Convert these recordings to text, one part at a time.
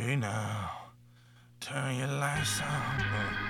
Hey now, turn your lights on.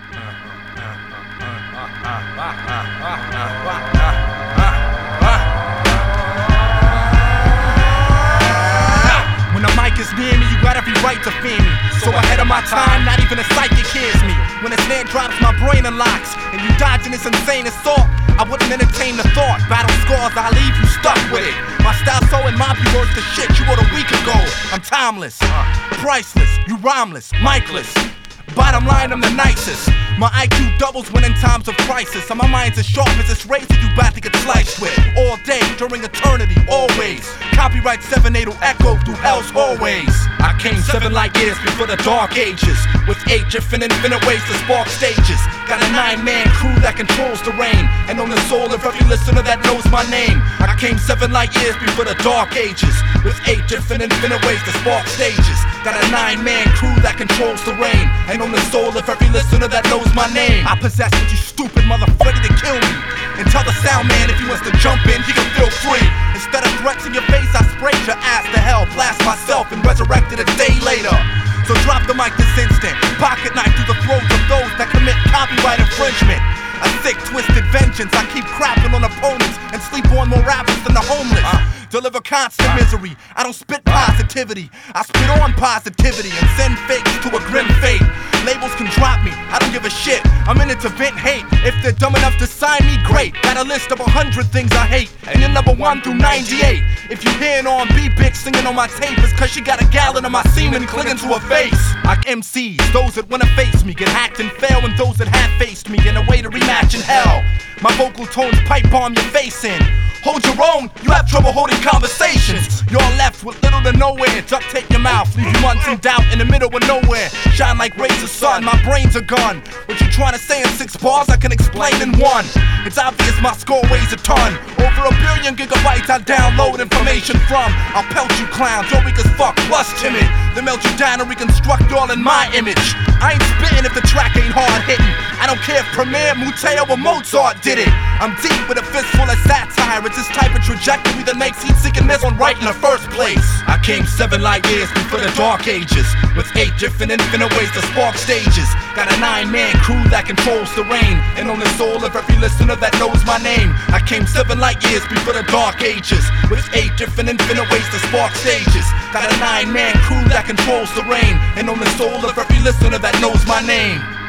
When the mic is near me, you got every right to fear me. So ahead of my time, not even a psychic hears me. When the snare drops, my brain unlocks, and you dodging this insane assault, I wouldn't entertain the thought. Battle scars, I leave you stuck with it. My style so in my view worth the shit you wrote a week ago. I'm timeless, priceless, you rhymeless, micless. Bottom line, I'm the nicest. My IQ doubles when in times of crisis, and my mind's as sharp as this razor you bout to get sliced with. All day, during eternity, always. Copyright 7-8 will echo through hell's hallways. I came 7 light years before the dark ages, with 8 different infinite ways to spark stages. Got a 9-man crew that controls the rain, and on the soul of every listener that knows my name. I came 7 light years before the dark ages, with 8 different infinite ways to spark stages. Got a 9-man crew that controls the rain, and on the soul of every listener that knows my name. I possess what you stupid motherfucker ready to kill me. And tell the sound man if he wants to jump in, he can feel free. Instead of threats in your face, I sprayed your ass to hell, blast myself and resurrected a day later. So drop the mic this instant, pocket knife through the throats of those that commit copyright infringement. A sick, twisted vengeance, I keep crapping on opponents and sleep on more rappers than the homeless. Deliver constant misery, I don't spit positivity, I spit on positivity and send fakes to a grim fate. Labels can drop me, I don't give a shit, I'm in it to vent hate. If they're dumb enough to sign me, great. Got a list of 100 things I hate, and you're number 1 through 98. If you hearin' R&B bitch singing on my tape, it's cause she got a gallon of my semen clinging to her face. Like MCs, those that wanna face me get hacked and fail, and those that have faced me in a way to rematch in hell. My vocal tones pipe bomb your face in. Hold your own, you have trouble holding conversations. You're left with little to nowhere. Duct tape your mouth, leave you months in doubt in the middle of nowhere. Shine like rays of sun, my brain's a gun. What you trying to say in 6 bars, I can explain in 1. It's obvious my score weighs a ton. Over 1 billion gigabytes I download information from. I'll pelt you clowns, you're weak as fuck, plus timid. Then melt you down and reconstruct y'all in my image. I ain't spitting if the track ain't hard hitting. I don't care if Premier, Muteo, or Mozart did it. I'm deep with a fistful of satire. It's this type of trajectory that makes heat-seeking miss on right in the first place. I came 7 light years before the dark ages, with 8 different infinite ways to spark stages. Got a 9-man crew that controls the rain, and on the soul of every listener that knows my name. I came 7 light years before the dark ages, with 8 different infinite ways to spark stages. Got a 9-man crew that controls the rain, and on the soul of every listener that knows my name.